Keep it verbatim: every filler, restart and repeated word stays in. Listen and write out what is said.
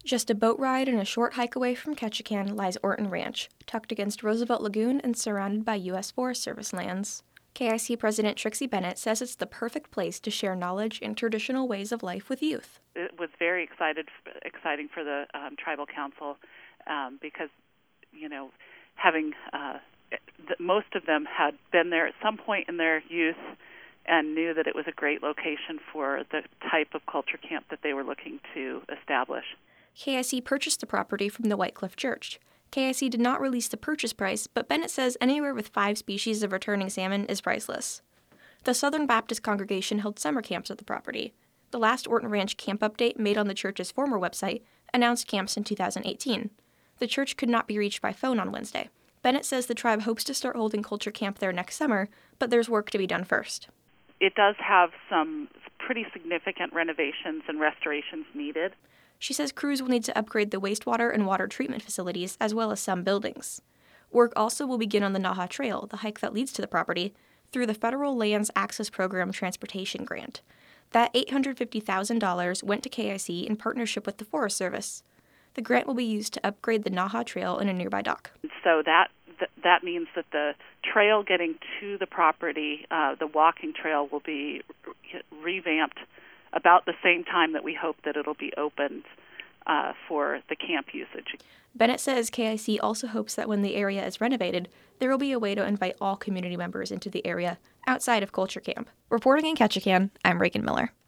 Just a boat ride and a short hike away from Ketchikan lies Orton Ranch, tucked against Roosevelt Lagoon and surrounded by U S Forest Service lands. K I C President Trixie Bennett says it's the perfect place to share knowledge and traditional ways of life with youth. It was very excited, exciting for the um, Tribal Council um, because, you know, having uh, the, most of them had been there at some point in their youth and knew that it was a great location for the type of culture camp that they were looking to establish. K I C purchased the property from the White Cliff Church. K I C did not release the purchase price, but Bennett says anywhere with five species of returning salmon is priceless. The Southern Baptist congregation held summer camps at the property. The last Orton Ranch camp update made on the church's former website announced camps in two thousand eighteen. The church could not be reached by phone on Wednesday. Bennett says the tribe hopes to start holding culture camp there next summer, but there's work to be done first. It does have some pretty significant renovations and restorations needed. She says crews will need to upgrade the wastewater and water treatment facilities as well as some buildings. Work also will begin on the Naha Trail, the hike that leads to the property, through the Federal Lands Access Program Transportation Grant. That eight hundred fifty thousand dollars went to K I C in partnership with the Forest Service. The grant will be used to upgrade the Naha Trail in a nearby dock. So that th- that means that the trail getting to the property, uh, the walking trail, will be re- revamped about the same time that we hope that it'll be opened uh, for the camp usage. Bennett says K I C also hopes that when the area is renovated, there will be a way to invite all community members into the area outside of culture camp. Reporting in Ketchikan, I'm Reagan Miller.